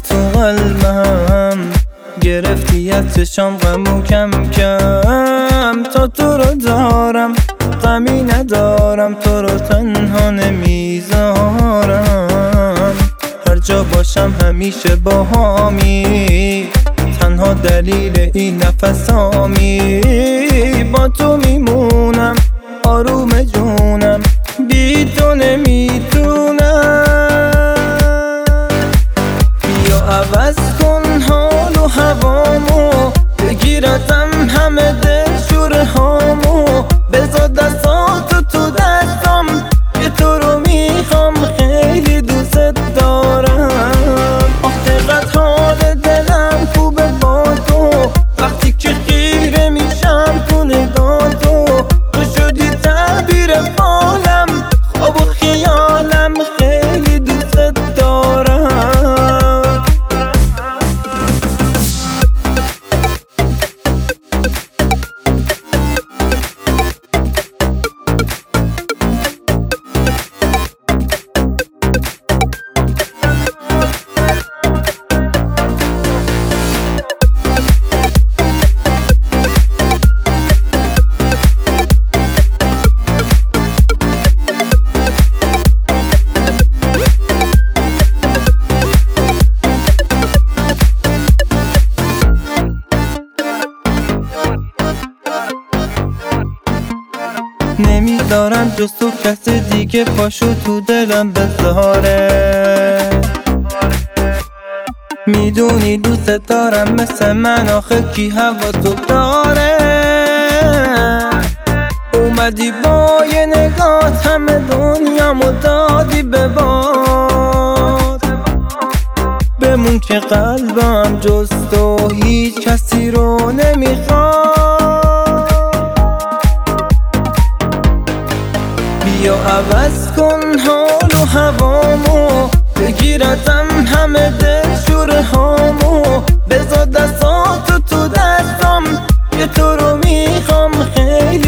تو قلبم گرفتی از چشام غمو کم کم. تا تو رو دارم غمی ندارم، تو رو تنها نمیذارم. هر جا باشم همیشه با هامی، تنها دلیل این نفسامی. با تو میمونم آروم جونم، بی تو نمیتونم. بیا عوض کن حال و هوامو، بگیرتم همه دلشوره هامو. بذار دستاتو تو دستم که تو رو میخوام، خیلی دوست دارم. آخه حال دلم خوبه با تو، وقتی که خیره میشم تو نگاه تو. تو شدی تعبیر فالم، خواب و خیالم، خیلی دوست دارم. نمیذارم جز تو کس دیگه پاشو تو دلم بذاره. میدونی دوست دارم مثل من، آخه کی هوا تو داره. اومدی با یه نگات همه دنیامو دادی به باد. بمون که قلبم جز تو هیچ کسی رو نمیخواد. بیا عوض کن حال و هوامو، بگیرتم همه دلشوره هامو. بذار دستاتو تو دستم که تو رو میخوام، خیلی